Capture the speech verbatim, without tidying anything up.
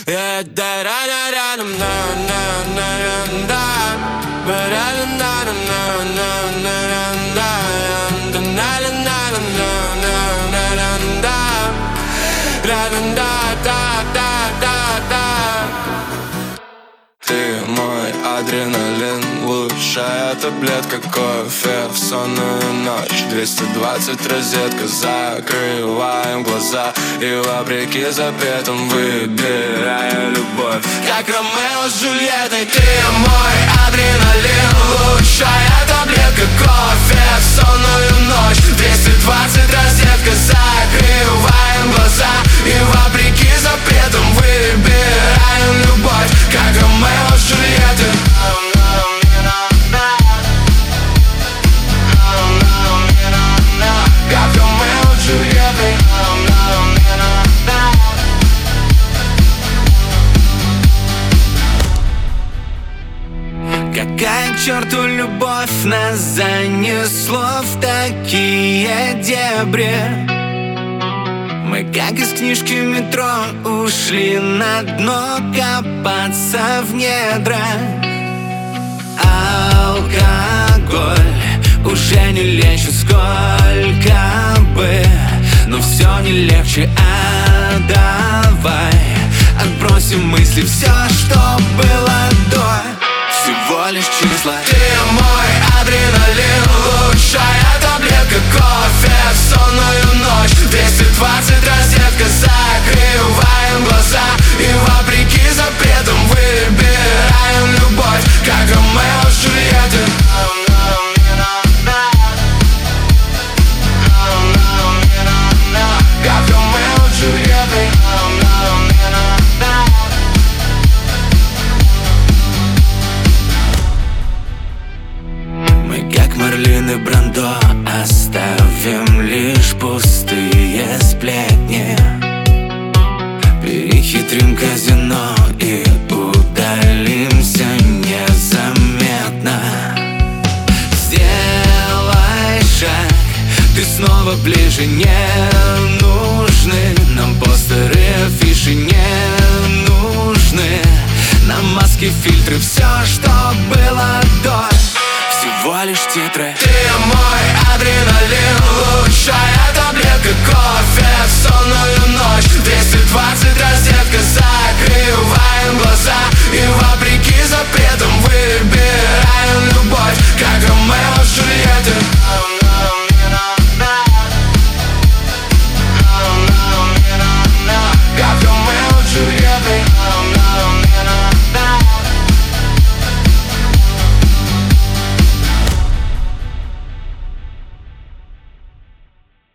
Ты мой адреналин, лучшая таблетка, кофе в сонную ночь. Двести двадцать розетка, закрываем глаза и вопреки запретам выбирая любовь. Как Ромео с Джульеттой. Ты мой адреналин, лучшая таблетка, кофе в сонную ночь. Двести двадцать розетка, закрываем глаза и вопреки запретам выбираем любовь. Как Ромео с Джульеттой. Как Ромео с Джульеттой. Какая к черту любовь, нас занесло в такие дебри. Мы как из книжки метро ушли на дно копаться в недра. Алкоголь уже не лечит сколько бы, но все не легче, а давай отбросим мысли, все, что было до. Всего лишь числа. Ты мой адреналин, лучшая таблетка, кофе в сонную ночь. Двести двадцать розетка, закрываем глаза и вопреки запретам выбираем любовь. Как Ромео с Джульеттой. Как Ромео с Джульеттой. Марлин и Брандо, оставим лишь пустые сплетни. Перехитрим казино и удалимся незаметно. Сделай шаг, ты снова ближе, не нужны нам постеры, афиши не нужны нам маски, фильтры, все, что было до. Всего лишь титры.